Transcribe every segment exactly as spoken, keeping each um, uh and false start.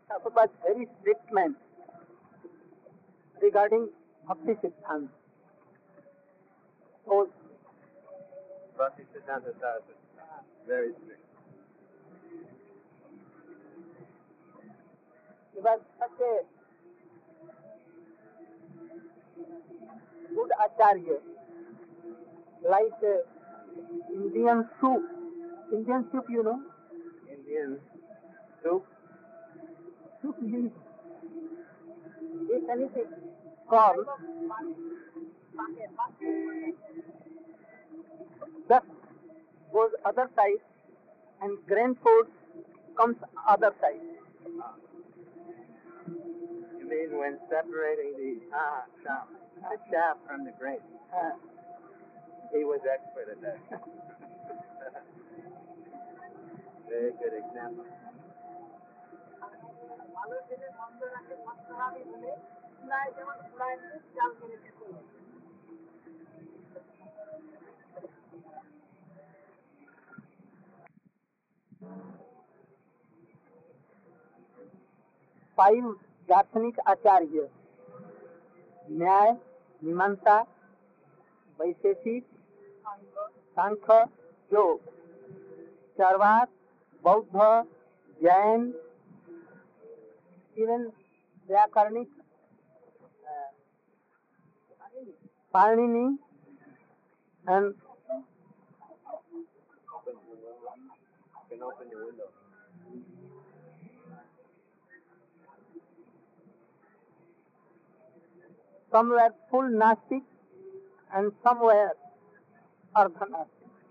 Thakur was very strict man regarding Bhakti Siddhanta. So, Bhakti Siddhanta Saraswati, very strict. he was such a good acharya, like uh, Indian soup. Indian soup, you know? Indian soup, Soup means if anything corn, just goes other side, and grain food comes other side. you mean when separating the ah, chaff, the chaff from the grain? Uh, He was expert at that. Very good example. five दार्शनिक आचार्य न्याय, मीमांसा, वैशेषिक, सांख्य, योग, चार्वाक, बौद्ध, Jain, even व्याकरणिक, Parnini, and You can open your window. some were full Gnostic and some were Artha-Gnostic.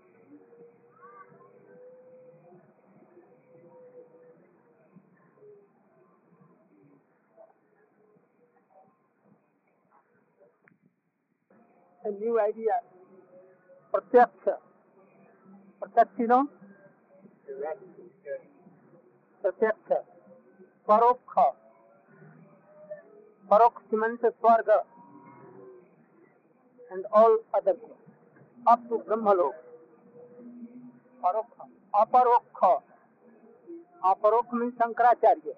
A new idea, Pratyaksha. Pratyaksha, you know? Pratyaksha. Parokha. Parokha means Swarga and all other things. Up to Brahmalok. Parokha. Aparokha. Aparokha means Shankaracharya.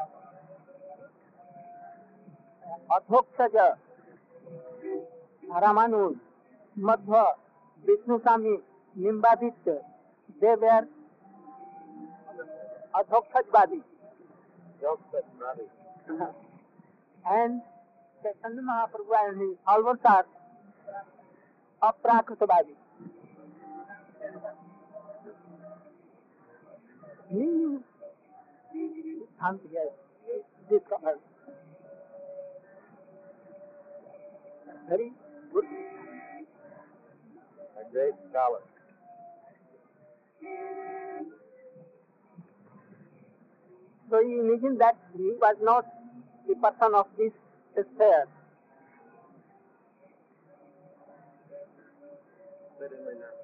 Adhokshaja. Ramanuj, Madhva, Vishnu Swami, Nimbaditya, they were Adhokshajvadi. And Chaitanya Mahaprabhu and his followers are Aprakritavadi. New Siddhanta here discovered. Very good. A great scholar. So you imagine that he was not the person of this sphere. Certainly not.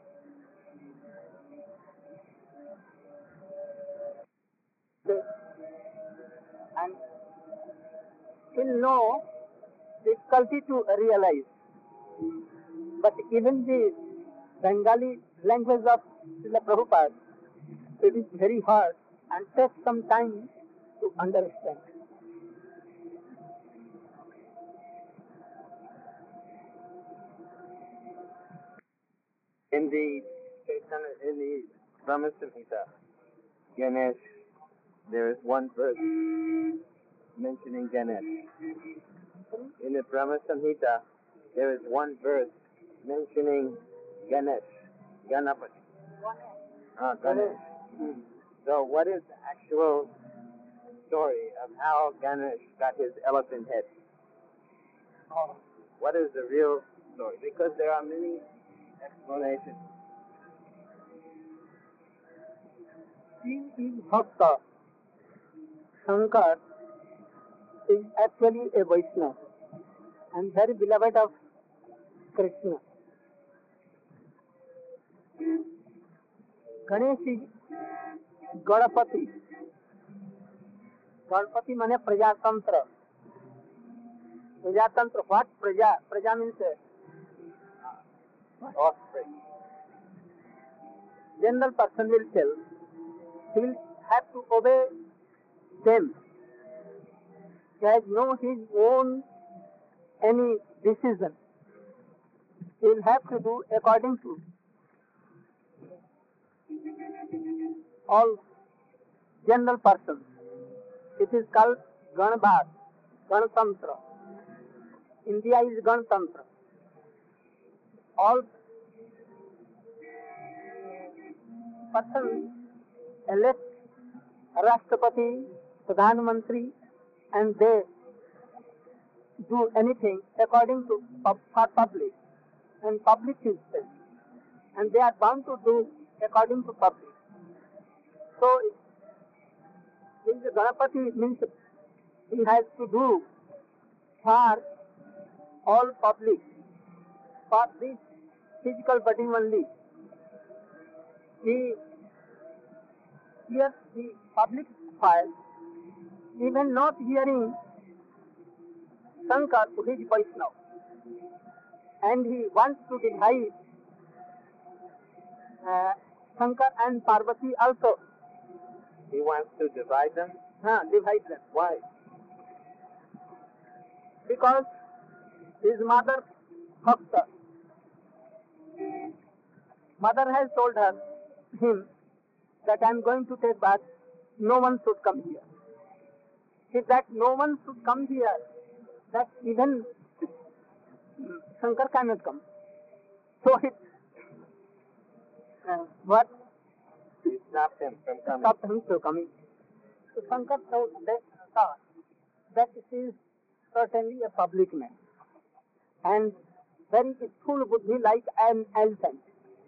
And still no difficulty to realize. But even the Bengali language of Srila Prabhupada, it is very hard and takes some time to understand. In the Chaitanya, in the Brahma Samhita, Ganesh, there is one verse mentioning Ganesh. In the Brahma Samhita, there is one verse mentioning Ganesh, Ganapati. Ah, Ganesh. So what is the actual story of how Ganesh got his elephant head? What is the real story? Because there are many explanations. He is Bhakta. Shankar is actually a Vaishnava and very beloved of Krishna. Ganesh is Ganapati. Ganapati means Prajatantra. Prajatantra, what? Praja? Praja means Offspring. general person will tell, he will have to obey them. He has no his own any decision. He will have to do according to all general persons. It is called Ganabhat, Ganatantra. India is Ganatantra. All persons elect Rashtrapati, Pradhan Mantri, and they do anything according to pub- for public, and public is best. And they are bound to do according to public. So, if the Ganapati means he has to do for all public, for this physical body only. He hears the public fire, even not hearing Shankar, who is Vaishnava, and he wants to divide uh, Shankar and Parvati also. He wants to divide them? Huh, divide them. Why? Because his mother, Bhakta, mother has told her, him, that I am going to take bath, no one should come here. If that no one should come here, that even Shankar cannot come. So it, uh, what? He stopped him from coming. Stopped him from coming. So Shankar thought that, thought that it is certainly a public man, and very full buddhi like an elephant.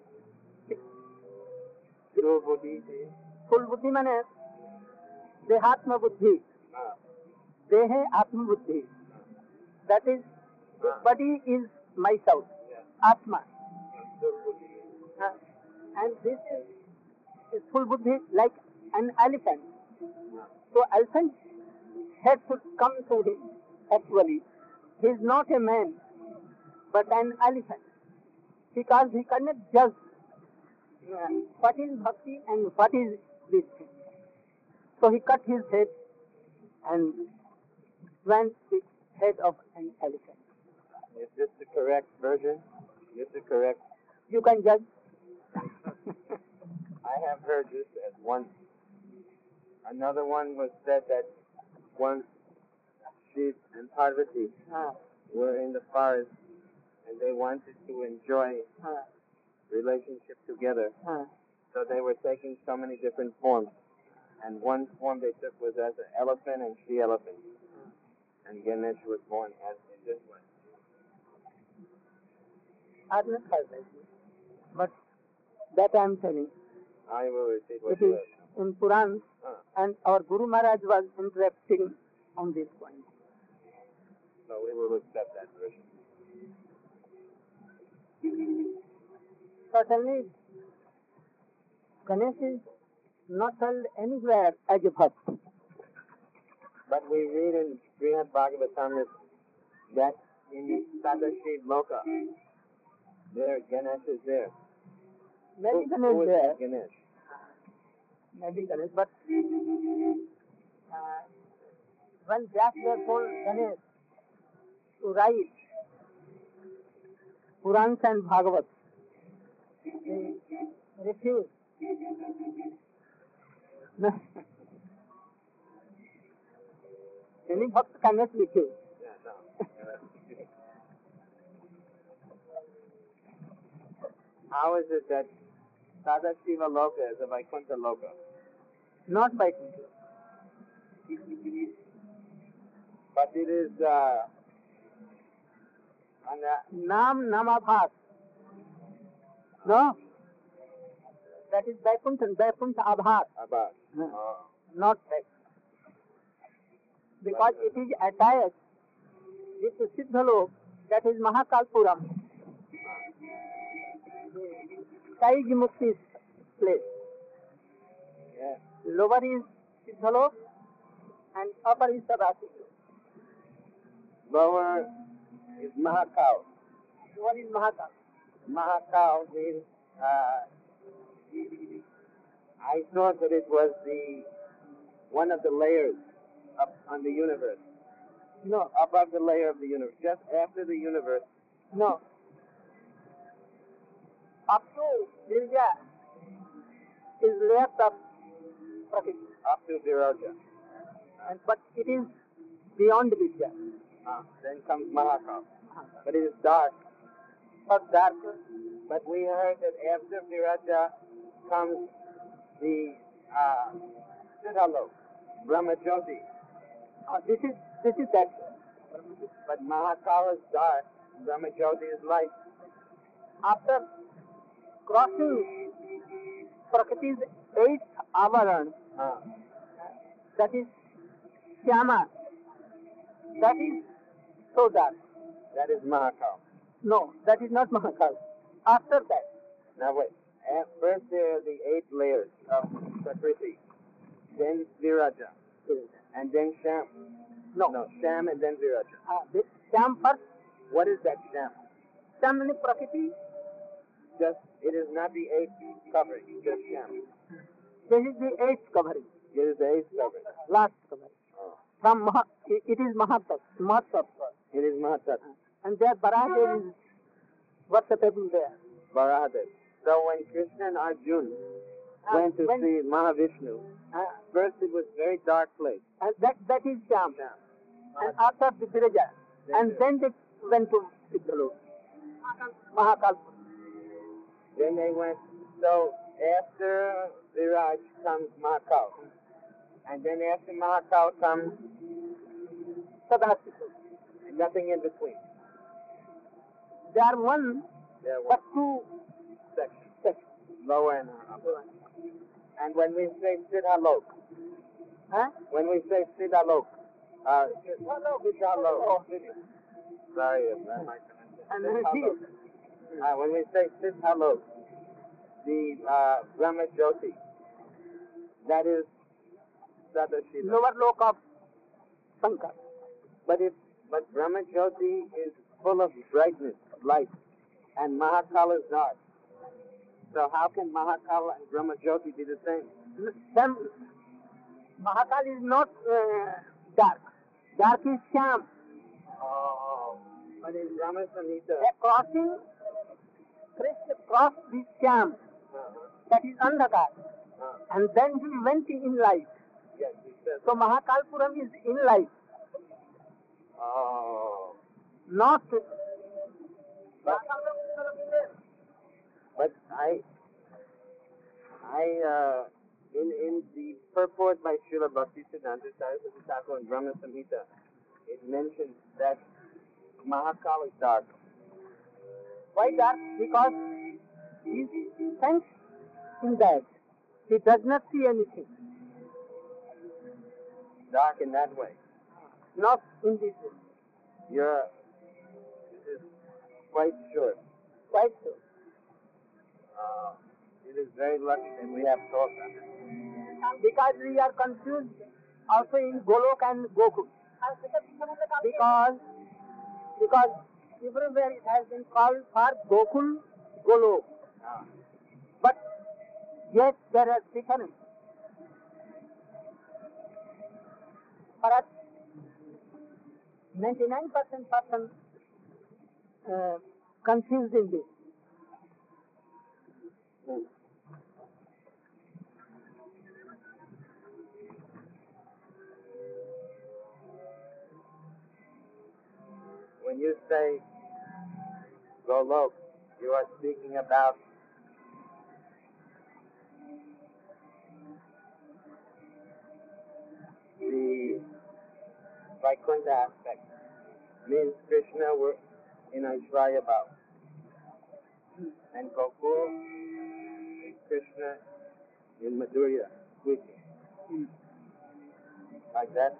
Full buddhi. Full buddhi means dehatma buddhi. Ah. Dehe atma buddhi. That is, this body is myself, atma. Full buddhi. Uh, and this is, is full buddhi like an elephant. So elephant head should come to him. Actually, he is not a man, but an elephant, because he cannot judge uh, what is bhakti and what is this thing. So he cut his head and went the head of an elephant. Is this the correct version? Is this the correct? You can judge. I have heard this as one. Another one was said that once Shiv and Parvati uh, were in the forest and they wanted to enjoy uh, relationship together, uh, so they were taking so many different forms. And one form they took was as an elephant and she elephant. And Ganesh was born as in this one. I have not heard that. But that I am telling. I will repeat what It you is have. in Puran, Uh, and our Guru Maharaj was interacting on this point. so we will accept that version. Certainly, Ganesh is not held anywhere as a bhakt. But we read in Srimad Bhagavatam that in the Sadashiv Loka, there Ganesh is there. Maybe Who- Ganesh who is there, that Ganesh? maybe Ganesh, but uh, when Vyasdev told Ganesh to write Purans and Bhagavat, he refused. Any bhakt cannot refuse. Yeah, no. How is it that Sadashiva Loka is a Vaikuntha Loka? Not by Kunti. But it is uh, on the Nam Namabhat. No? That is Vaikuntha, Vaikuntha Abhat, about. No. Oh. not Vaikuntha. Because it is attached with the Siddhalok, that is Mahakalpuram. Kaiji Mukti's place. Yeah. Lower is Siddhalok and upper is Sadashiv. Lower is Mahakal. Lower is Mahakal. Mahakal means, uh, I thought that it was the one of the layers up on the universe. No, above the layer of the universe, just after the universe. no. Up to Virya is layers of Prakriti, Up to Viraja. and but it is beyond Vidya. Ah, then comes Mahakal. But it is dark. For dark, But we heard that after Viraja comes the uh, Siddhalok, Brahmajyoti. uh, this is this is that. But Mahakal is dark, Brahmajyoti is light. After crossing Prakriti's eighth avaran, Ah, that is Shyama, that is so dark. that is Mahakal. No, that is not Mahakal. After that, Now wait. At first there are the eight layers of Prakriti. Then Viraja. And then Sham. no. No, Sham and then Viraja. Uh, this Shyam first, What is that Sham? Shyam means Prakriti, Just, it is not the eighth covering, just Sham. this is the eighth covering, It is the eighth covering. last covering. Oh. From Maha, it, it is Mahatat, Mahatattva. It is Mahatat, And there Barahadev is worshipable there. Barahadev. So when Krishna and Arjuna went to when- see Mahavishnu, Uh, first it was very dark place. and that, that is Shyam. Sham. And after the Viraja, and then they went to Siddhalok, Mahakal. Then they went, so after Viraj comes Mahakal. And then after Mahakal comes Sadhastika. nothing in between. They are one, There but was two section, sections. lower and upper. And when we say Siddhalok, Huh? when we say Siddhalok, uh, Siddhalok, Siddhalok, sorry if that might And Siddhalok. Uh, when we say Siddhalok, the uh, Brahma Jyoti, that is Sadashila. lower loke of Sankar. But if but Brahma Jyoti is full of brightness, light, and Mahakal is dark. So how can Mahakal and Brahma Jyoti be the same? Then Mahakal is not uh, dark. Dark is Shyam. Oh, but in Brahma Samhita, A crossing, Krishna crossed this Shyam, uh-huh, that is Andhakar. uh, And then he went in light. yes, he says. So Mahakalpuram is in light, Oh, not. but, but I, I, uh, in in the purport by Srila Bhaktisiddhanta Saraswati Thakur in Brahma Samhita, it mentions that Mahakal is dark. Why dark? Because he thinks in that. He does not see anything. Dark in that way. Not in this way. You're, this is quite sure. Quite so. Uh, it is very lucky that we have thought on it. Because we are confused also in Golok and Gokul. Because, because everywhere it has been called for Gokul, Golok. Ah, But yet there are difference. Perhaps ninety-nine percent person uh, confused in this. hmm. When you say Golok, you are speaking about the Vaikuntha aspect. Means Krishna were in Aishwarya Bhav. And Gokul is Krishna in Madhurya, sweetness. Like that.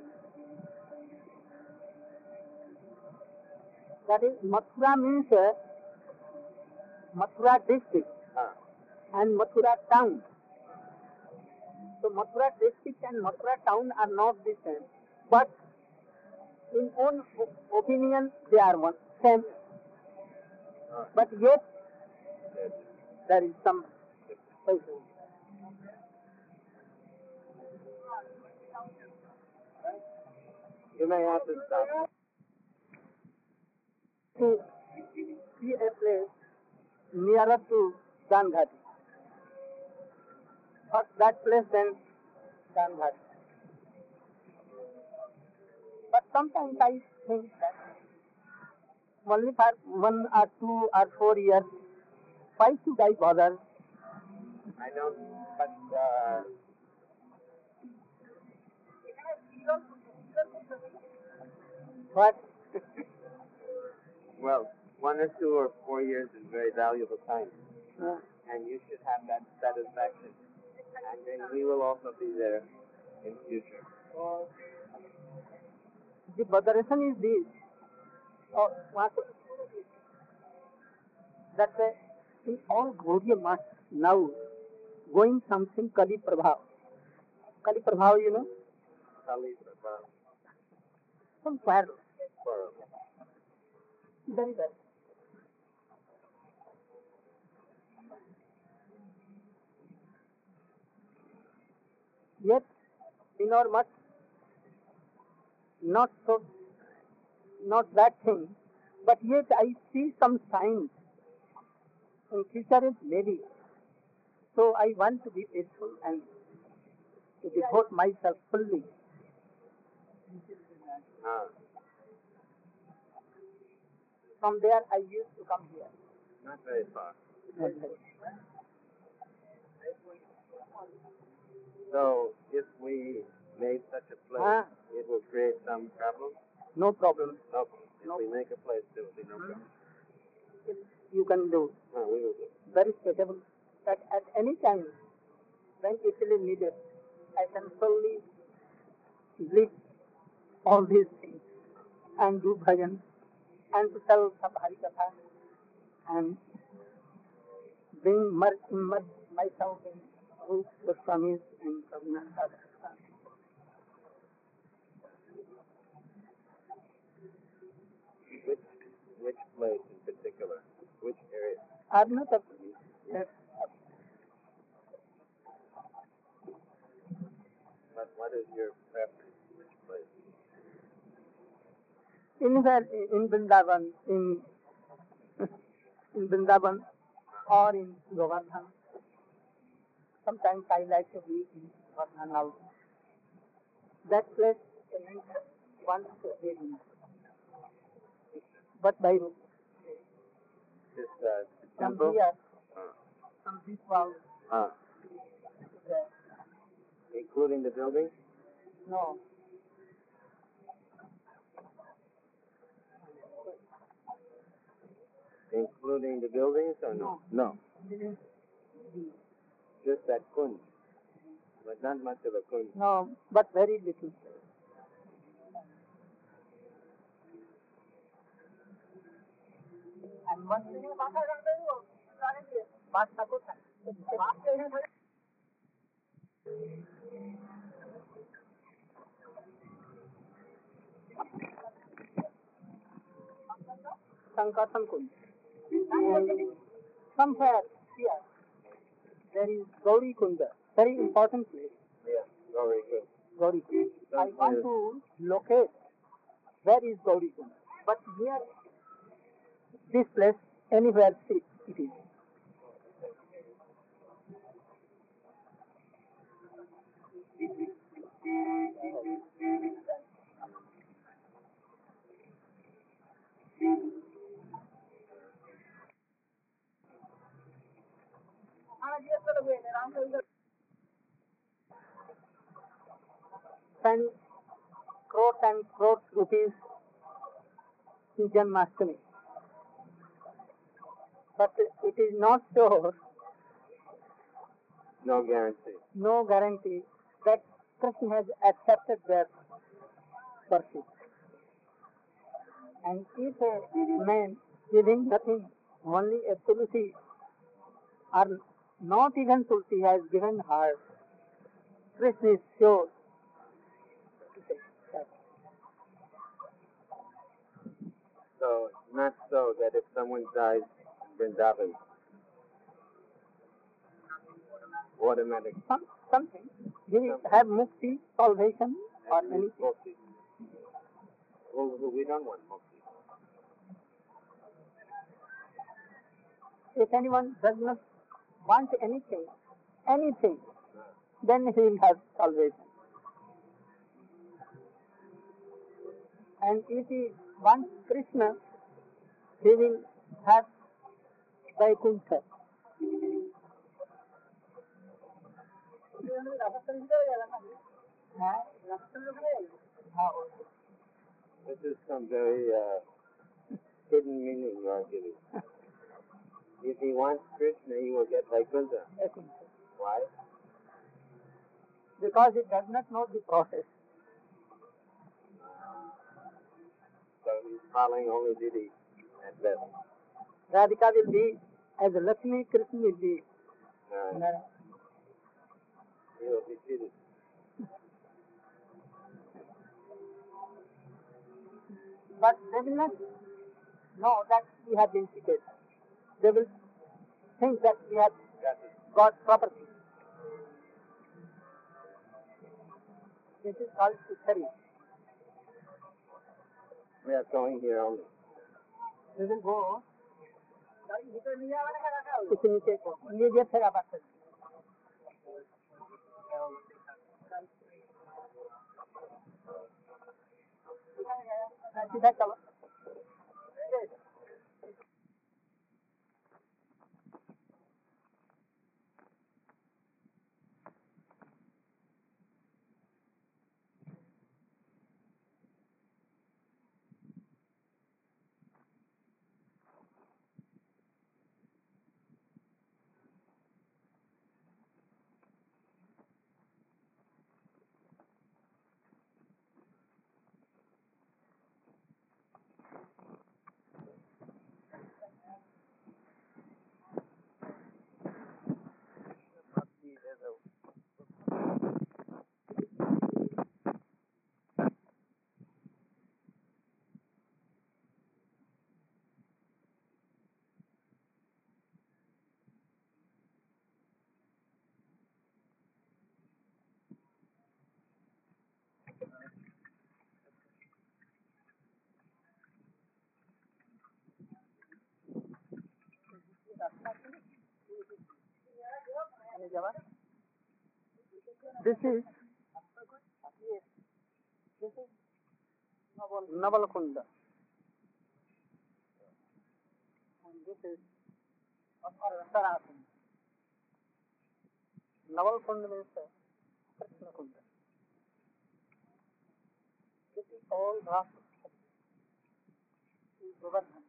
That is, Mathura means uh, Mathura district Ah. and Mathura town. So Mathura district and Mathura town are not the same. But in own o- opinion, they are one same. Ah. But yet Yes. there is some difference. You may have to stop. To see a place nearer to Gangati. First that place, then Gangati. But sometimes I think that only for one or two or four years, why should I bother? I don't, but, uh, What? well, one or two or four years is very valuable time. Uh, And you should have that satisfaction. And then we will also be there in future. the botheration is this. Oh, what? That uh, in all Gaudiya mass now going something Kali Prabhav. Kali Prabhav, you know, Kali Prabha. some choir. Sorrow. Very well. Yet, in our much, not so, not that thing, but yet I see some signs. In future it may be. So I want to be faithful and to devote myself fully. Ah, From there I used to come here. not very far. So, if we made such a place, Ah. it will create some problem? No problem. No. If No. we make a place, there will be no problem. You can do. No, we will do. Very suitable. That at any time, when it is needed, I can fully live all these things and do bhajan and to tell some Harikatha and being mer- immerse myself in Rup Goswamis and Prabhupada. Which, which place in particular? Which area? I'm not a yes, What, what is your preference? Which place? anywhere in Vrindavan, in in Vrindavan or in Govardhan. Sometimes I like to be in Govardhan also. That place once a day. But by road. This uh, From temple? here, Ah. from this wall, Ah. there. Including the building? No. Including the buildings or no? No. This is the, Just that kunj. But not much of a kunj. no, but very little. And one thing is, बात ठाकुर था. Sankatan Kund. Somewhere here, there is Gauri Kunda, very important place. Yeah, very good. Gauri Kund. I want to locate where is Gauri Kund. But near this place, anywhere it it is. Spend crores and crores rupees in Janmashtami. But it is not sure, No guarantee. no guarantee that Krishna has accepted their worship. And if a man giving nothing, only a tulsi, or not even tulsi has given her, Krishna is sure to take that. So, not so that if someone dies in Vrindavan, automatic. Some, something. Will it have mukti, salvation, or Actually, anything? mukti. Well, we don't want mukti. If anyone does not want anything, anything, then he will have salvation. And if he wants Krishna, he will have Vaikuntha. This is some very uh, hidden meaning you are giving. If he wants Krishna, he will get Vaikuntha. Why? Because he does not know the process. So he's following only Didi at best. Radhika will be as Lakshmi, Krishna will be. Uh, Nara. he will be cheated. But they will not know that we have been cheated. They will think that we have Got it. got property. This is called Sukhari. We are going here only. We will go. कुछ नीचे को लीजिए फिर आप आते सीधा चलो This is this is Navalkunda. And this is Uttarakund. Navalkunda means Krishna Kunda. This is all rough. Govardhan.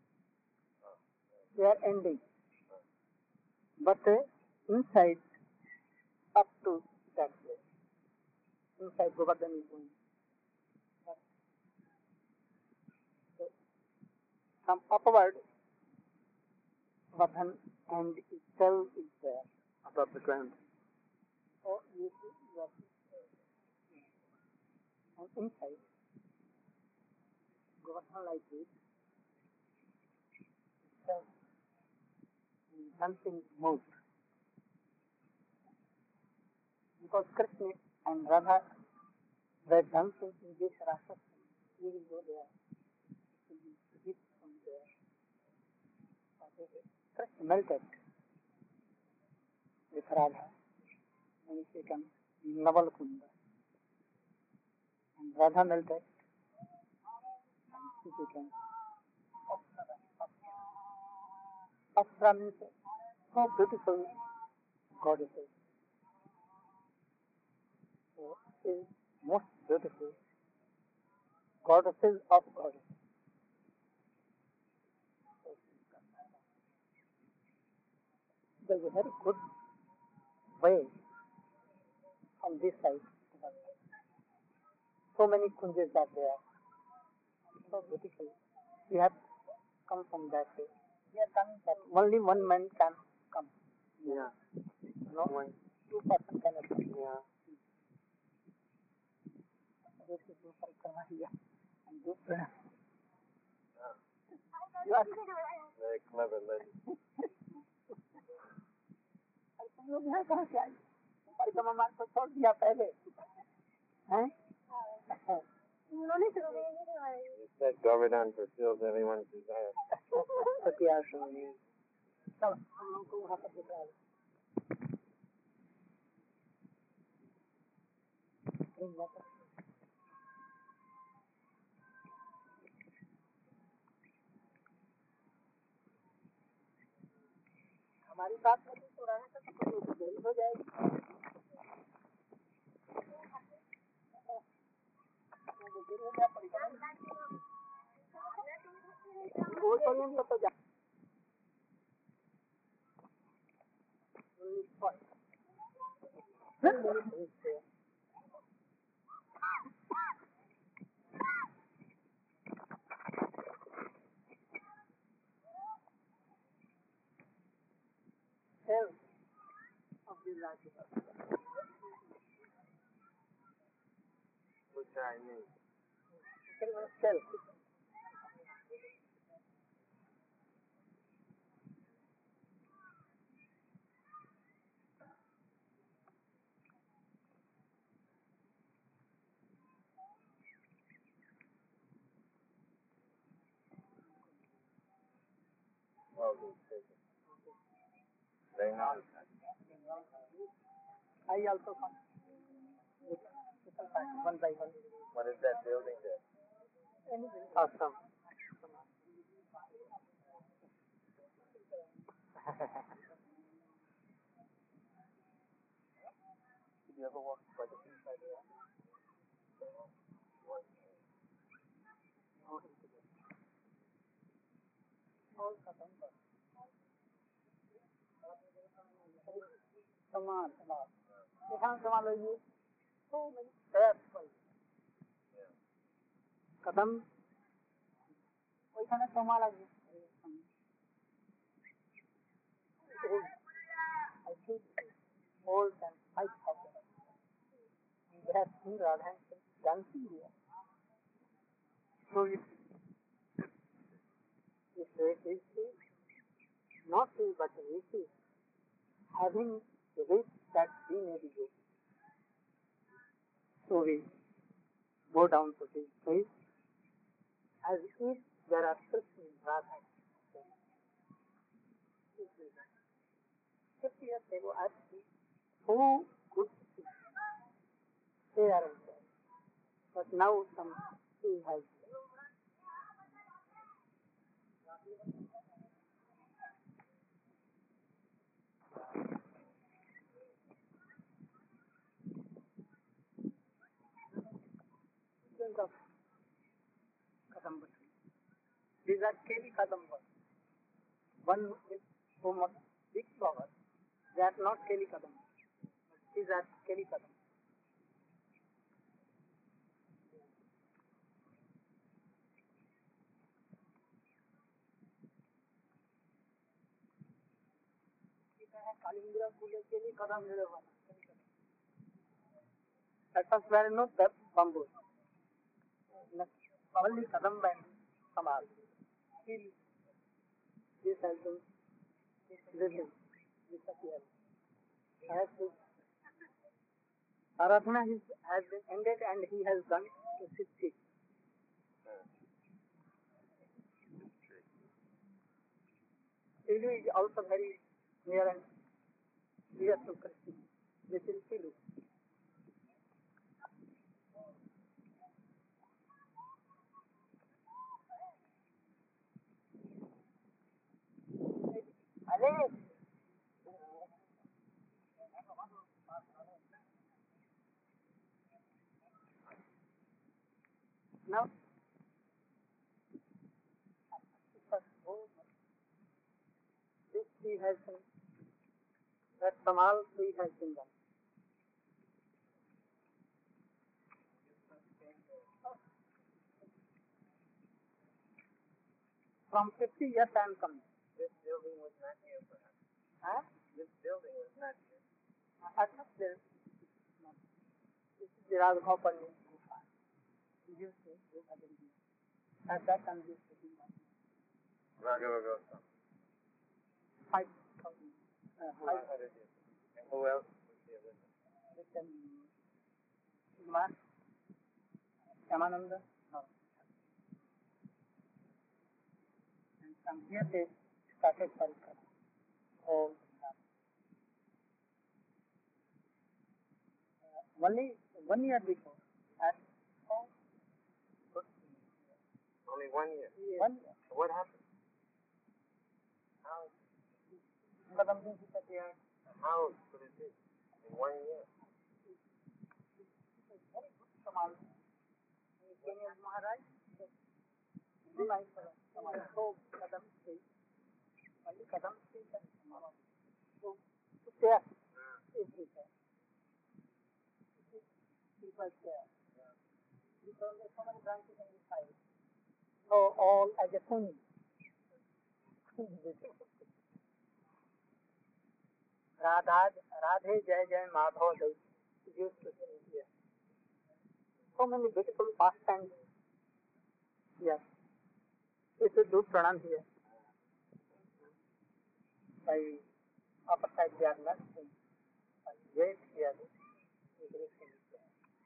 They are ending. But uh, inside, up to that place. Inside Govardhan is going. But, so, from upward, Govardhan and itself is there. Above the ground. So you see, you are, and inside, Govardhan like this, itself, something moved. Because Krishna and Radha were dancing in this rasa. We will go there. We will hit from there. Krishna melted with Radha and it becomes Navalkunda. And Radha melted and she becomes Apsara. Apsara means so beautiful goddesses. So she is most beautiful goddesses of goddesses. There's a very good way on this side. So many kunjas are there. So beautiful. We have come from that way. We are coming that only one man can come. Yeah. No, One. two person cannot come. Yeah. This is do parikrama here and do pranam. You are Very clever lady. तुम लोग यहाँ कहाँ से आए? परिक्रमा मार्ग को छोड़ दिया पहले, हैं? It's that Govardhan fulfills everyone's desire. सत्याश्रम चलो हम लोग को वहाँ पर दिख रहा है हमारी बात में तो रहने से तो देरी हो जाएगी देरी हो जाए परेशान तो तो जा of the life. What I mean? Self. They know that. I also come. One by one. What is that building there? Awesome. Did you ever walk by the seaside there? All Kadamba. Saman, Saman. You have Saman, you so many steps for you. Kadam. ওইখানে তোমার আছে I think more than five thousand. They have seen Radha dancing here. So it is it is not he but he is having the wish that we may be good. So we go down to his face as if there are Krishna Radha. Fifty years ago, I see who could see. They are there. But now some he has. Think of Kadamba. These are Keli Kadamba. One with whom of big flowers. They are not Keli Kadamba. These are Keli Kadamba. Kalindra Kule Keli Kadamba. At first there is no bamboo. Only Kadamba and Kamal. This has been living, disappeared. Has been, Aradhana has been ended and he has gone to Siddhi. Siddhi is also very near and dear to Krishna. This is Siddhi. Alex! Now, this tree has been, that Kamal tree has been done. From fifty years I am coming. This building was not here, perhaps. Huh? This building was not here. At first there, no. This is the Radha Pandit Gufa. Used to do other things. At that time used to do nothing. Raghava Goswami. Five thousand. Uh, five hundred years. And who else was here with him? with them. Mas, Ramananda. And from here they started Parikram. Oh, uh, only one year before. At oh, Only one year. one year. What happened? How? Kadam Singh disappeared. How could it be? In one year. Very good Samal. He came as Maharaj. Very nice Samal. So Kadam Singh. Only Kadam Singh and Samal. So, so there is there. People there. Because there are so many branches in this side. So all as a thing. Radha, Radhe Jai Jai Madhav they used to sing here. So many beautiful pastimes here. We should do pranam here. By upper side they are not sing. By wait here, we will sing here.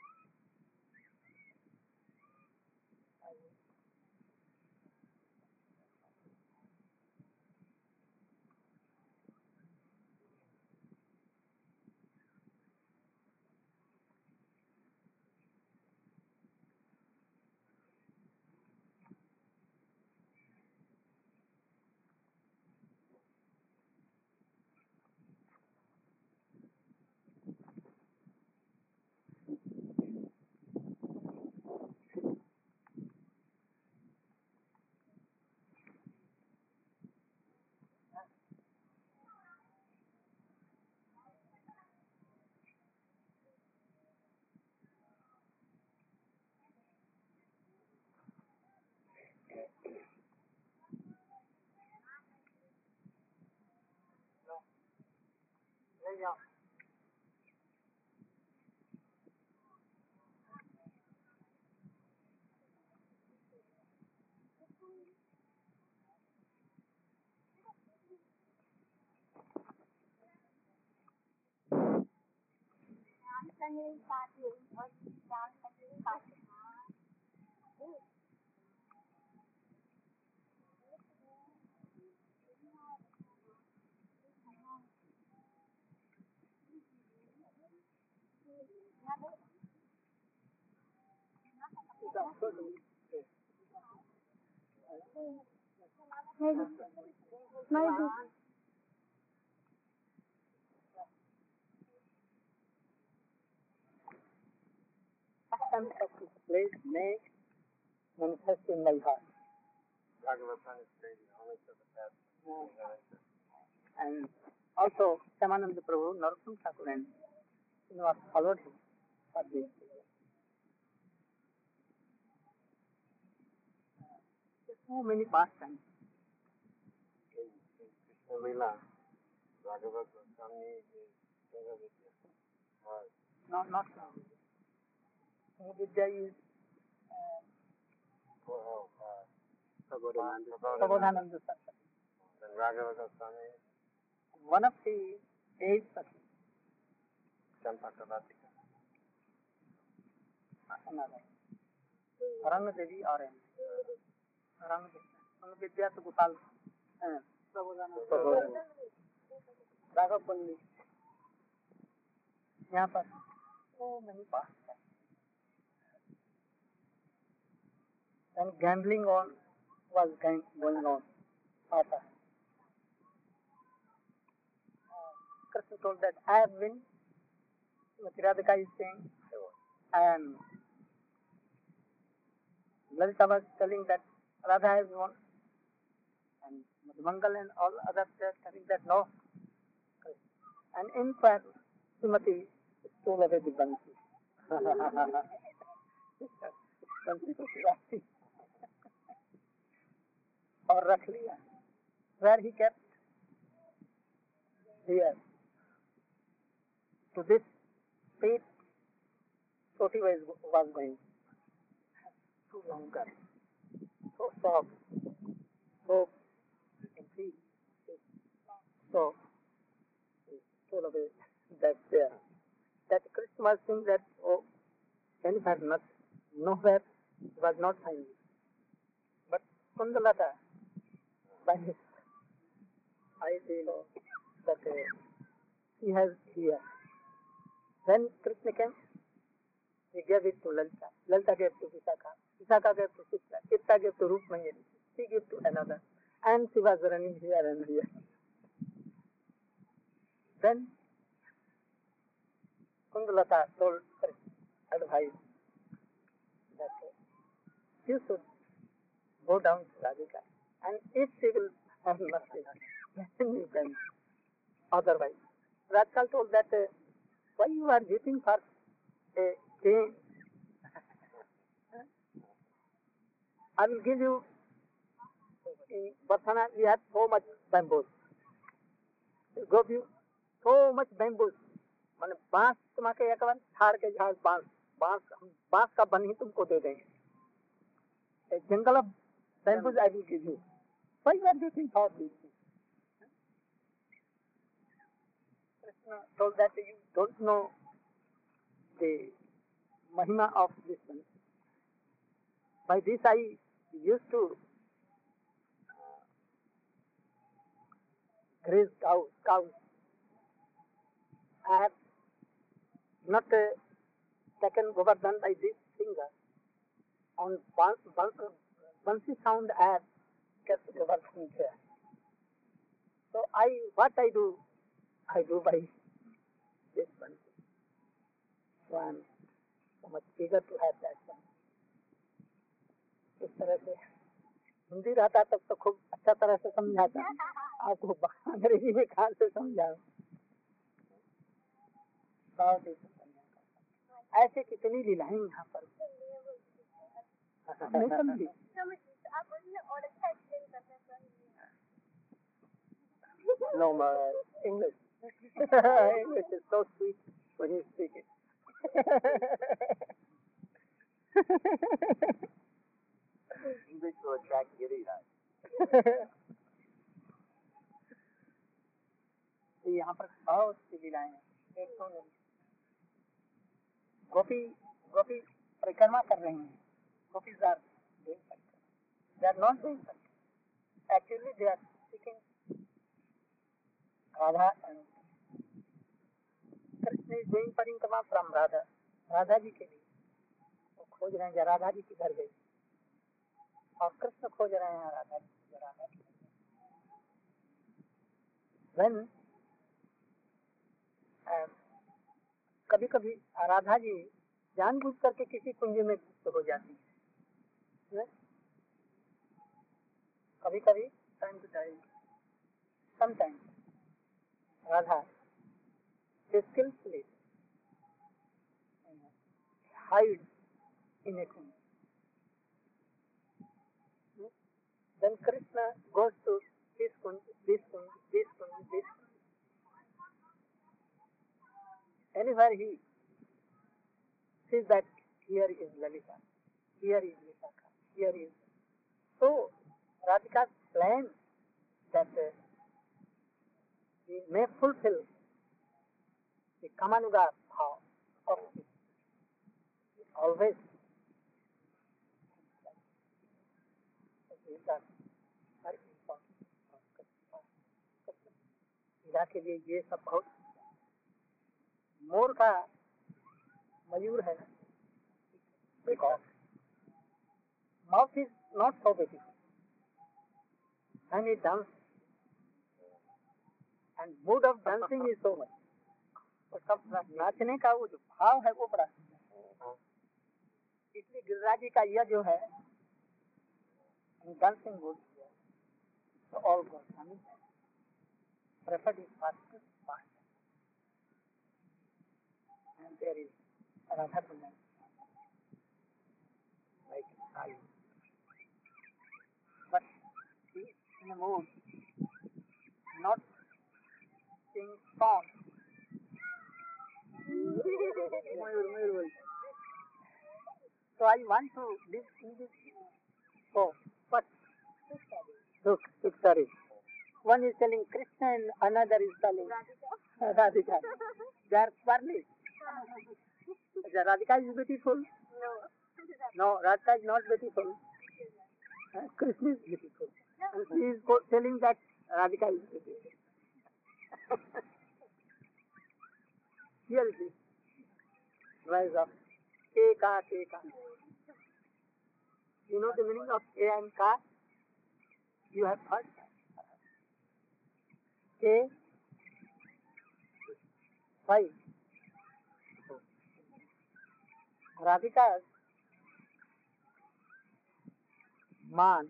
Yeah. Maybe. Maybe. Pastimes of this place may manifest in my heart. Bhagavatam is crazy, only to the best. Yeah. And also Samananda Prabhu, Narottama Thakur and Srinivas followed him for this. So many pastimes. In, in Krishna Lila, Bhagavatam Swami is Yogavidya. Uh, Not not now. Vidya is uh, oh, uh, Prabodhananda Prabodhananda. Saraswati. And Raghavata Swami is One of the eight Sakhis, Champakalatika. another. Ranga Devi or M. Ranga Ranga Vidya to Gopal. Uh, Prabodhananda. Raghav Pandi. यहाँ पर so many pastimes. And gambling on was going going on. Pata. Uh, Krishna told that I have been, Radhika is saying, and Lalita was telling that Radha has won, and Madhumangal and all others are telling that no. And in fact, Srimati stole away the Bansi. Bansi to Shivati. Or rakh liya. Where he kept? Here. To this state, Choti was, was going. So longer, so soft, so free. So, stole away that there. That Krishna was saying that, oh, can you have not, nowhere was not finding. But Kundalata, by his, I feel that uh, he has here. When Krishna came, he gave it to Lalita. Lalita gave to Visakha. Visakha gave to Chitra. Chitra gave to Rupmanjari. She gave to another. And she was running here and here. Then Kundalata told Krishna, advice that you should go down to Radhika. And if she will have mercy, then you can. Otherwise, Radhika told that uh, why you are waiting for a king? I will give you, in Varsana we have so much bamboos. Go give so much bamboos. माने बांस तुम्हारे एक बार झाड़ के झाड़ बांस बांस बांस का बन ही तुमको दे देंगे. A jungle of bamboos I will give you. Why you are waiting for this? Krishna told that you don't know the mahima of this one. By this I used to graze cows. cows. I have not uh, taken Govardhan by this finger. On Bansi sound I have kept Govardhan there. So I, what I do, I do by this one. So I am so much eager to have that one. इस तरह से हिंदी रहता तब तो खूब अच्छा तरह से समझाता. आपको अंग्रेजी में कहाँ से समझाऊं? बहुत ही ऐसे कितनी लीलाएं यहाँ पर नहीं समझी. No, my English. English is so sweet when you speak it. English will attract giddy eyes. यहाँ पर बहुत सी लीलाएं हैं. एक तो गोपी गोपी परिक्रमा कर रही हैं. Gopis are doing परिक्रमा. They are not doing परिक्रमा. Actually they are seeking Radha and Krishna is doing परिक्रमा from Radha. राधा जी के लिए वो खोज रहे हैं राधा जी किधर गई और कृष्ण खोज रहे हैं राधा जी राधा जी. When कभी कभी राधा जी जानबूझ करके किसी कुंज में गुप्त हो जाती है. कभी कभी time to time sometime Radha skillfully hide in a kunj. Then Krishna goes to this kunj, this kunj, this kunj, this kunj. Anywhere he sees that here is Lalita, here is Visakha, here is. So Radhika's plan that uh, he may fulfill the Kamanuga bhav of his always. विदा के लिए ये सब बहुत मोर का मयूर है ना. Because mouth is not so beautiful. And it dances. And mood of dancing is so much. उसका नाचने का वो जो भाव है वो बड़ा सुंदर. इसलिए गिरिराज जी का यह जो है dancing good. So all Goswami preferred his fast fast. And there is Radha Kunjan like I. But he is in a mood not sing song. So I want to live in this. Oh, but look, look, sorry. One is telling Krishna and another is telling Radhika. They are quarreling. Radhika is beautiful. No. No, Radhika is not beautiful. Uh, Krishna is beautiful. And she is co- telling that Radhika is beautiful. Here it is. Rise up. K ka, K ka. You know the meaning of K and ka? You have heard? K, five. Radhika's मान,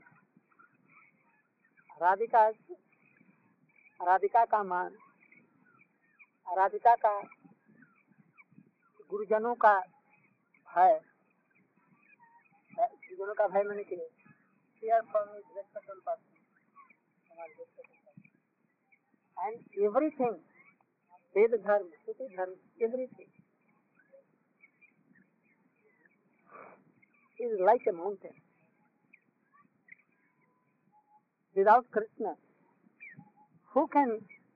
राधिका राधिका का मान, राधिका का गुरुजनों का भय, गुरुजनों का भय मैंने किया fear from his respectful person and everything, Ved dharma, Shruti dharma, everything is like a mountain. Without Krishna, who can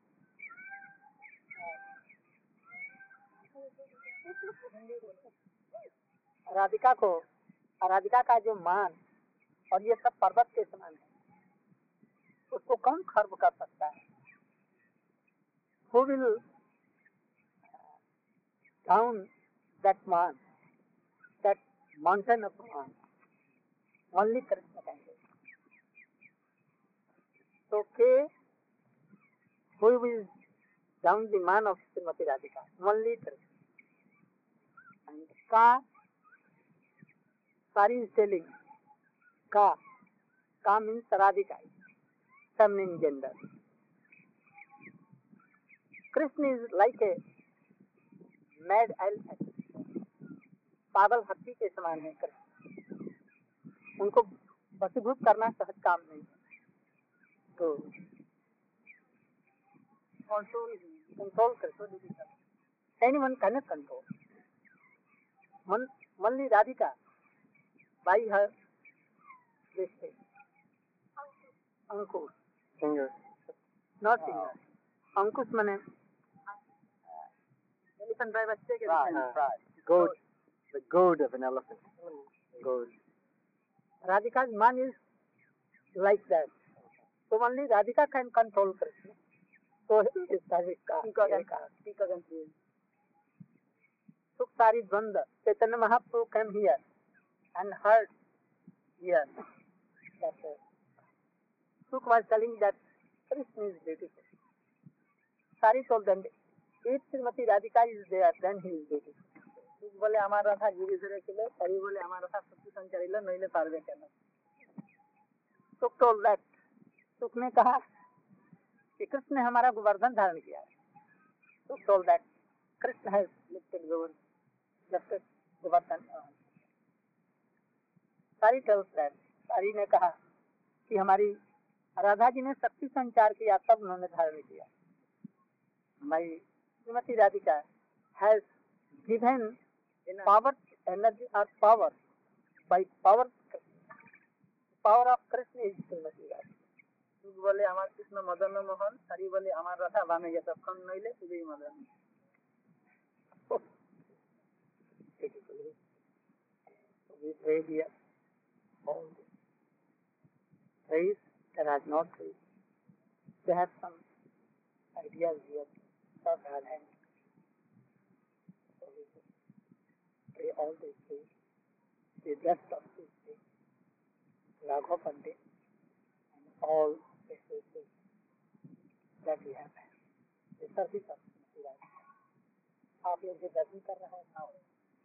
Radhika को, राधिका का जो मान और ये सब पर्वत के समान है, उसको कौन खर्व कर सकता है? Who will down that man, that mountain of man? Only Krishna can do. So K, who will down the man of Srimati Radhika? Only Krishna. And Ka, Sari is telling, Ka, Ka means Radhika, feminine gender. Krishna is like a mad elephant, पागल हाथी के समान है कृष्ण, उनको वशीभूत करना सहज काम नहीं है, तो control control Krishna, anyone cannot control. Only Radhika, by her this thing, Ankush, Finger. not finger. Ankush माने elephant by बच्चे के Pride. Pride. Goad. The goad of an elephant. Goad. Radhika's man is like that. So only Radhika can control Krishna. So he is Radhika. Sukhsari Dvanda. Chaitanya Mahaprabhu came here and heard here that uh, Sukh was telling that Krishna is beautiful. Sari told them, if Srimati Radhika is there, then he is beautiful. Sukh बोले हमारा रथा गिरी से रखिले, Sari बोले हमारा रथा सत्य संचरिले नहिले पारवे केना. Sukh told that, Sukh ने कहा कि कृष्ण ने हमारा गोवर्धन धारण किया है. Sukh told that Krishna has lifted Govardhan. Lifted Govardhan. Sari tells that, Sari ने कहा कि हमारी राधा जी ने शक्ति संचार किया तब उन्होंने धारण किया. हमारी Shrimati Radhika has given power, energy or power by power. Power of Krishna is Srimati Radhika. Sukh बोले हमारे कृष्ण मदन मोहन, Sari बोले हमारा राधा वामे ये सब कम नहीं ले, तुझे ही Madan. We pray here all this. Praise, there has not praise. They have some ideas here, of our hand. So we pray all this praise. The best of this day, Raghav Pandit, and all the places that we have. The service of Srimati Radhika. आप लोग जो दर्शन कर रहे हैं आओ.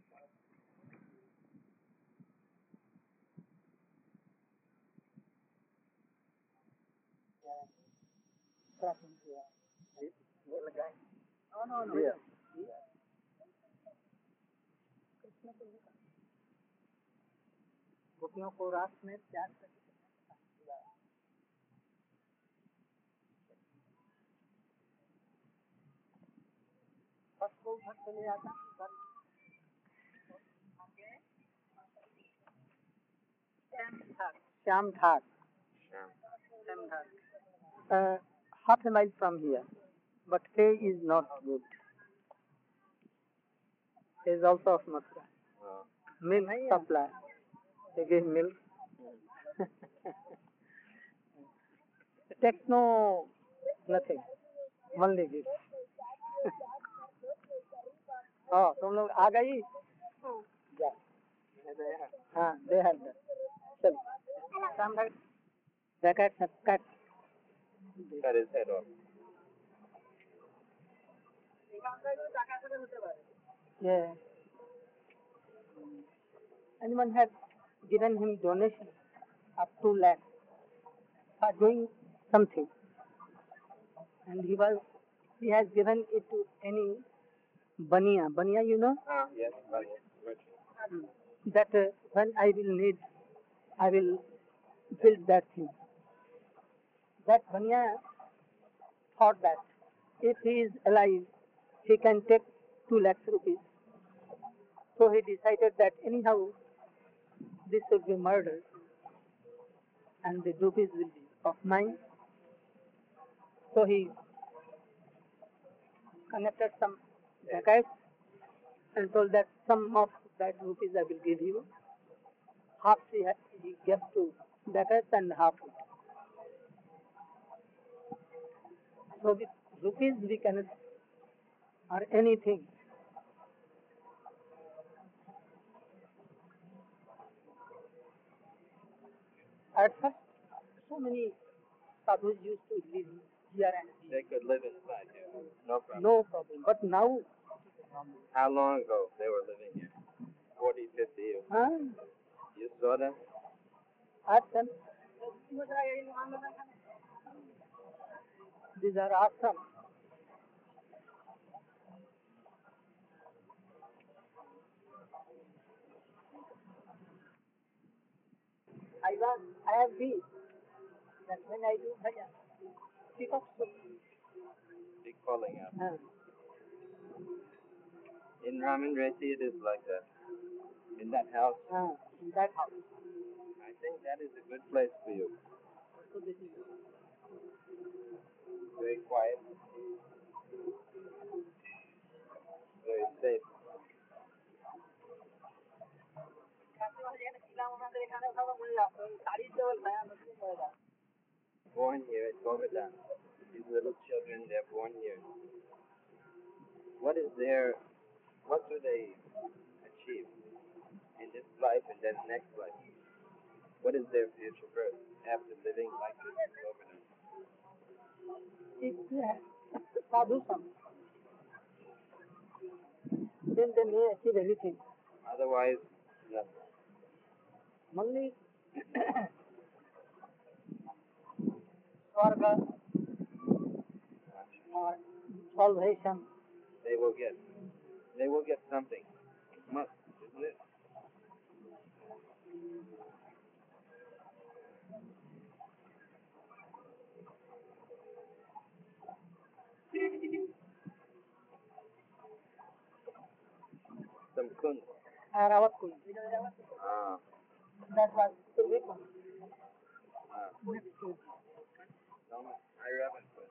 वो लगाए. No, no, no. Yeah. Krishna को गोपियों को रात में प्यार करके बस को घर चले आता घर श्याम घाट श्याम घाट uh, half a mile from here, but pay is not good. Pay is also of Mathura. Oh. Milk supply. They gave milk. It takes no nothing. Only give. हाँ तुम लोग आ गई जा हाँ दे है चल काम कर jacket cut Cut his head off. yeah anyone had given him donation of two lakhs for doing something and he was he has given it to any baniya baniya you know Ah, yes, right. Merchant. that uh, when I will need, I will build that thing. That Banya thought that if he is alive, he can take two lakhs rupees. So he decided that anyhow this should be murdered and the rupees will be of mine. So he connected some zakat and told that some of that rupees I will give you. Half he, ha- he gave to zakat and half it. So with rupees we cannot or anything. At first, so many sadhus used to live here and They could live inside here. No problem. no problem. But now, How long ago they were living here? Forty, fifty years. huh? You saw them? Ashram. These are ashram. I was, I have been. That when I do bhajan, speak of soup. Big calling out. Huh. In Raman Resi, it is like that. In that house, Huh. In that house. I think that is a good place for you. So this is Very quiet. Very safe. Born here at Govardhan. These little children, they're born here. What is their, what do they achieve in this life and then next life? What is their future birth after living like this in Govardhan? If they have sadhusam, then they may achieve anything. Otherwise, nothing. Only Swarga or salvation. They will get, they will get something. Must, isn't it? Some kun. Aravat Kund. Ah, That was Silvikund. ah. Some, I haven't kun.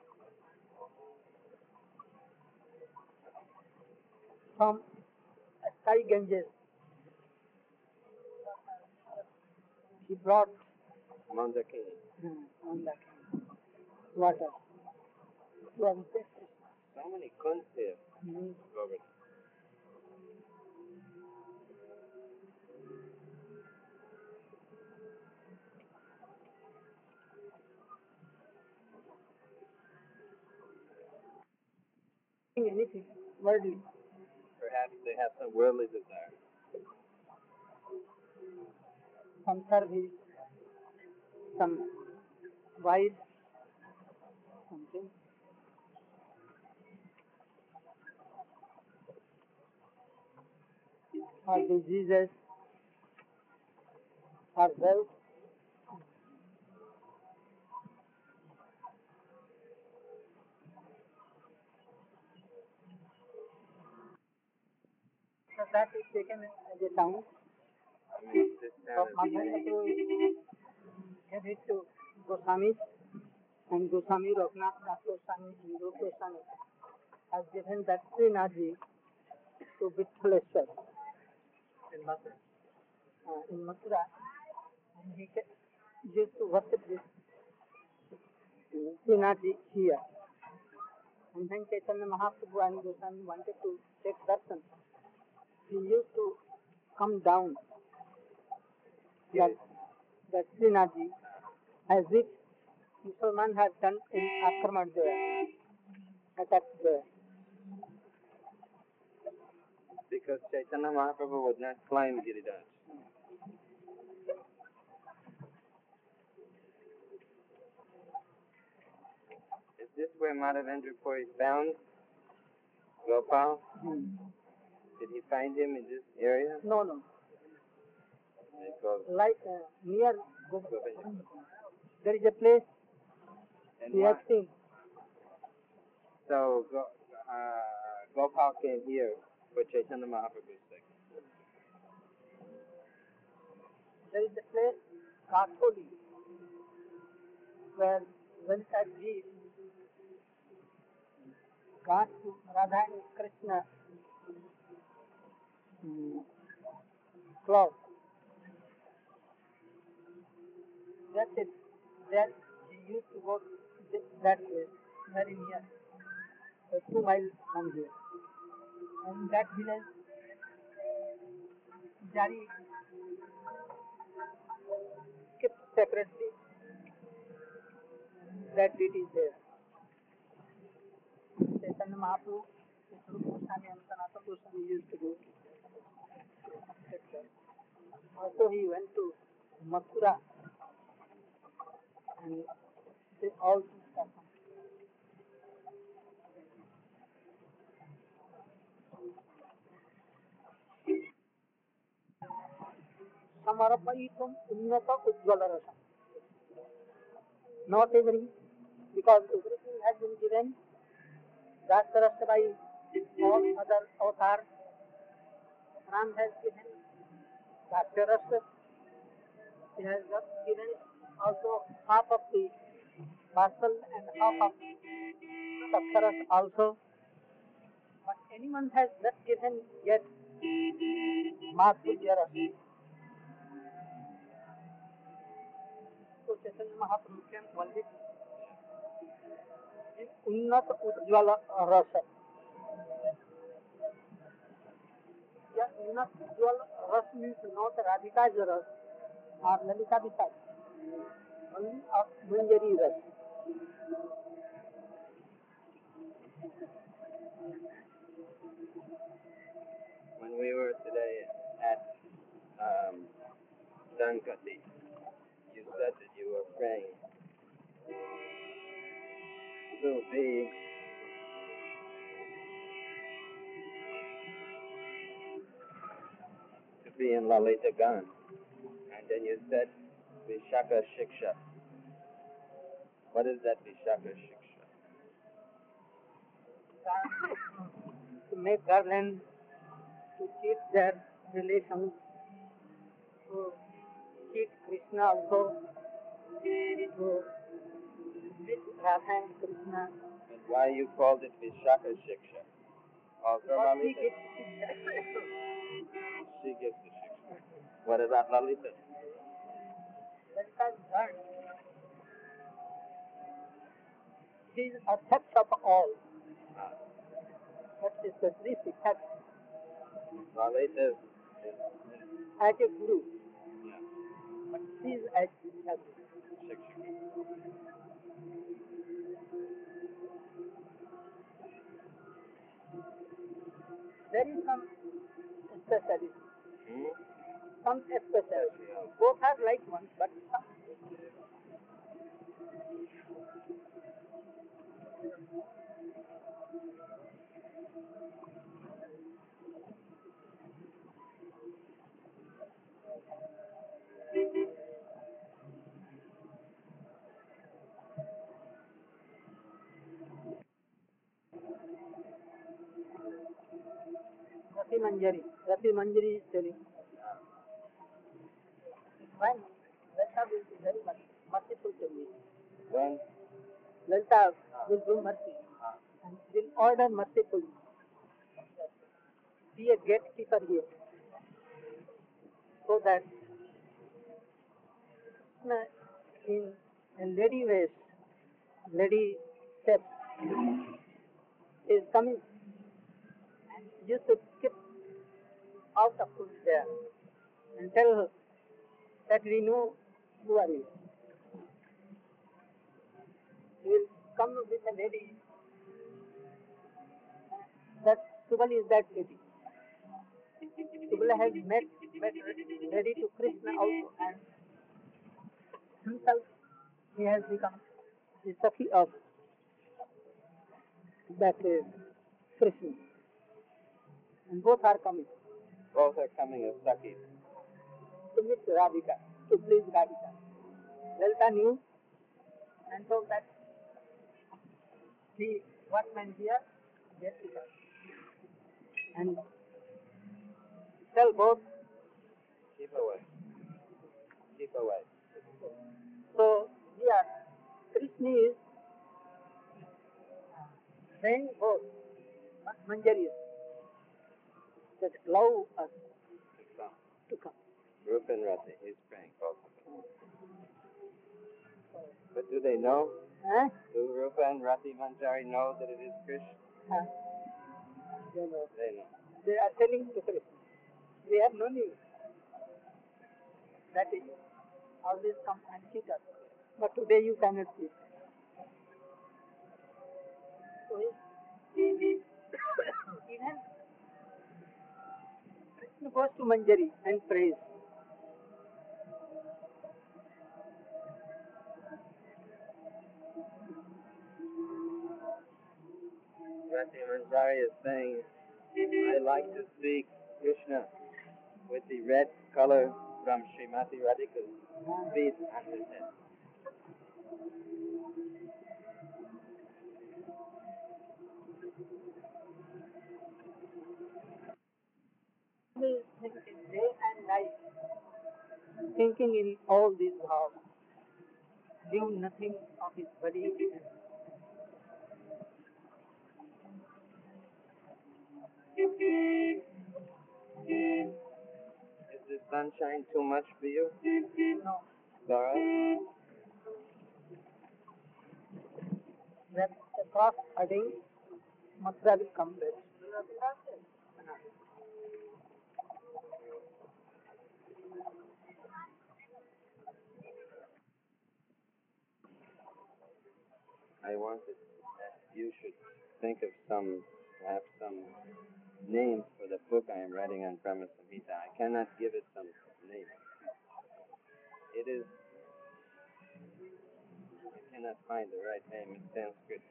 From Sky Ganges. He brought Mandakini. uh, on that water. Was So many kuns here, mm, Govardhan. anything worldly. Perhaps they have some worldly desire. Some service, some wife, something. Or diseases, or wealth. So that is taken as a town. I mean, this So town is Madhya to give it to Goswami and Goswami Raghunath Das Goswami and Rup Goswami has given that Srinathji to Vithaleshwar in Mathura. Uh, in Mathura, And he ca- used to worship this Srinathji here. And when Chaitanya Mahaprabhu and Goswami wanted to take darshan, he used to come down that, that Srinathji as if Musalman had done in Akraman there, attacked there. Because Chaitanya Mahaprabhu would not climb Giridhar. Is this where Madhavendra Puri found Gopal? Hmm. Did he find him in this area? No, no. Because Like uh, near Go- Govinda. there is a place And we why- have seen. So Go, uh, Gopal came here for Chaitanya Mahaprabhu's sake. There is a place, Katholi, where Venkaji got to Radha and Krishna um, cloth. That's it. Then he used to go th- that way, very near, uh, two miles from here. And that village, Jari kept separately that it is there. Chaitanya Mahaprabhu, Swarup Goswami and Sanatana Goswami used to go. Also he went to Mathura and they all took darshan. Samarapaitam unnata ujjvala rasam. Not every, because everything has been given. Dastarashtra by all other avatars. Ram has given Dastarashtra. He has got given also half of the parcel and half of Sakharas also. But anyone has not given yet Madhurya Rasa. So Chaitanya Mahaprabhu can only Unnat Ujjvala Rasa. Yeah, Unnat Ujjvala Rasa means not Radhika's Rasa or Lalita Vishal. Only of Manjari Rasa. When we were today at um, Dankati, you said that you were praying to be to be in Lalita Gan, and then you said Vishaka Shiksha. What is that Vishaka Shiksha? To make garland, to keep their relations, to keep Krishna also, to with Radha and Krishna. And why you called it Vishaka Shiksha? Also Because he Lalita. gives She gives the Shiksha. What about Lalita? that is learned. He is a touch of all. That is the three touch Lalita is as a guru. yeah, But she is as a Shiksha. There is some speciality. Hmm? Some speciality. Both are like one, but some. Rati Manjari. Rati Manjari is telling. When Lalita will be very much merciful to me. When? Lalita will do mercy and will order mercifully. Be a gatekeeper here. So that Krishna in a lady waist, lady step is coming, and you should skip out of there and tell her that we know who are you. You will come with a lady, that Subal is that lady. Subala has met, met ready to Krishna also, and himself he has become the Sakhi of that uh, Krishna. And both are coming Both are coming as Sakhis. to meet Radhika, to please Radhika. Lalita knew and told that the workman here, yes, he does. And tell both. Keep away. Keep away. So here, Krishna is saying both Manjari that allow us Come. to come. Rupa and Rati, he's praying both of them. But do they know? Huh? Do Rupa and Rati Manjari know that it is Krishna? Huh? They know. They know. They are telling to Krishna. We have no news. That is, always come and cheat us. But today you cannot cheat. So even Krishna goes to Manjari and prays. Rati Manjari is saying, I like to see Krishna with the red color from Srimati Radhika's feet on his head. He is thinking day and night, thinking in all these vows, leave nothing of his body. Is the sunshine too much for you? No, Sarah? that the cross heading Mathura will come back. I wanted that you should think of some, perhaps some name for the book I am writing on Brahma Samhita. I cannot give it some name. It is, I cannot find the right name in Sanskrit.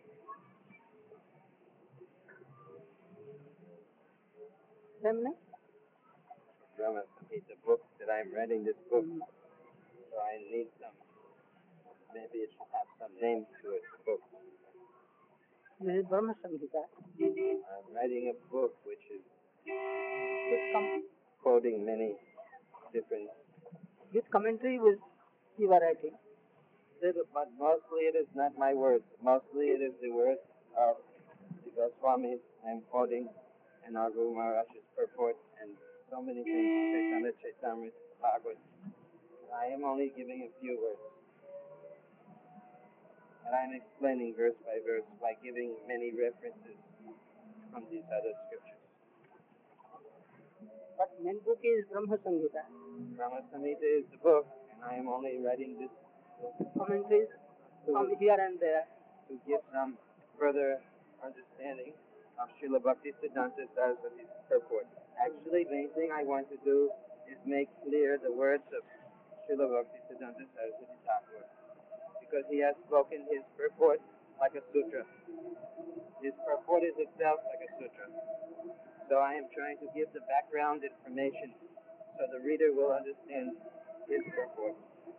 Same name? Brahma Samhita book that I am writing this book. So I need some, maybe it should have some name to it, the book. This is Brahma Samhita. I'm writing a book which is This, com- quoting many different, this commentary was you are writing. but mostly it is not my words. Mostly it is the words of the Goswamis I'm quoting and our Guru Maharaj's purport and so many things, Chaitanya Chaitamrita, Bhagavad. I am only giving a few words. And I'm explaining verse by verse by giving many references from these other scriptures. But main book is Brahma Samhita. Brahma Samhita is the book, and I am only writing this Commentaries from here and there. to give some further understanding of Srila Bhakti Siddhanta Saraswati's purport. Actually, the main thing I want to do is make clear the words of Srila Bhakti Siddhanta Saraswati Thakur, because he has spoken his purport like a sutra. His purport is itself like a sutra. So I am trying to give the background information so the reader will understand his purport.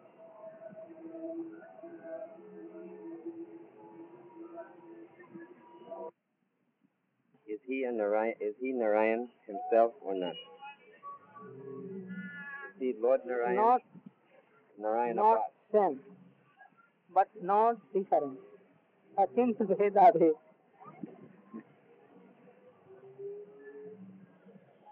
Is he a Narayan? Is he Narayan himself or not? Is he Lord Narayan? Not, Narayan not same, but not different. Achint Veda Bhed.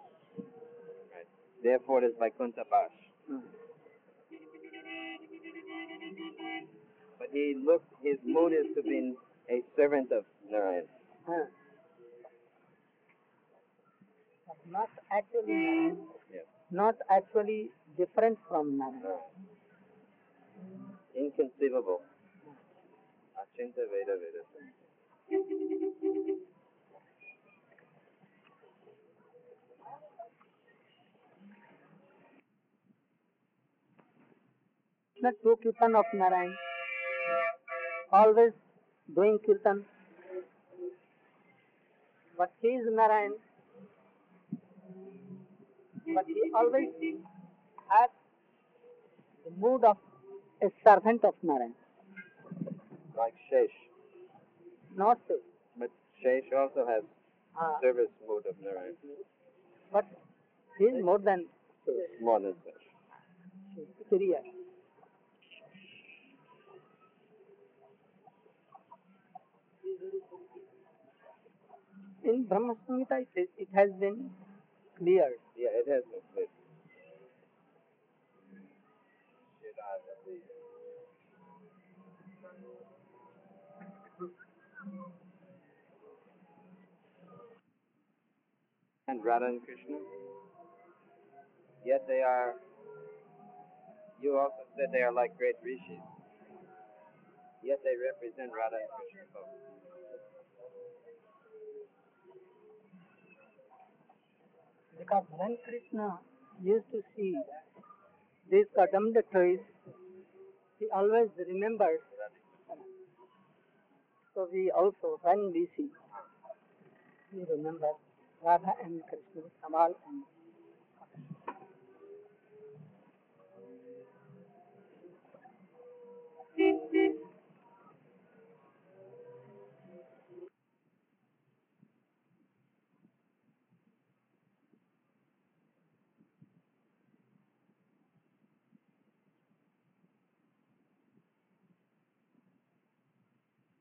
Right. Therefore, it is Vaikuntha Bhash. Hmm. But he looks, his mood is to be a servant of Narayan. Huh. But not actually Narayan. Yeah. Not actually different from Narayan. No. Inconceivable. Achinta Veda Veda. Not true kirtan of Narayan. Always doing kirtan. But he is Narayan. But he always has the mood of a servant of Narayan. Like Shesh. Not so. But Shesh also has Uh, service mode of Narayan. but he is more than More than Shesh. superior. In Brahma Samhita it, is- it has been cleared. Yeah, it has no place. And Radha and Krishna. Yet they are, you also said they are like great rishis. Yet they represent Radha and Krishna both. Because when Krishna used to see these condemned trees, he always remembers. So we also, when we see, we remember Radha and Krishna, Kamal and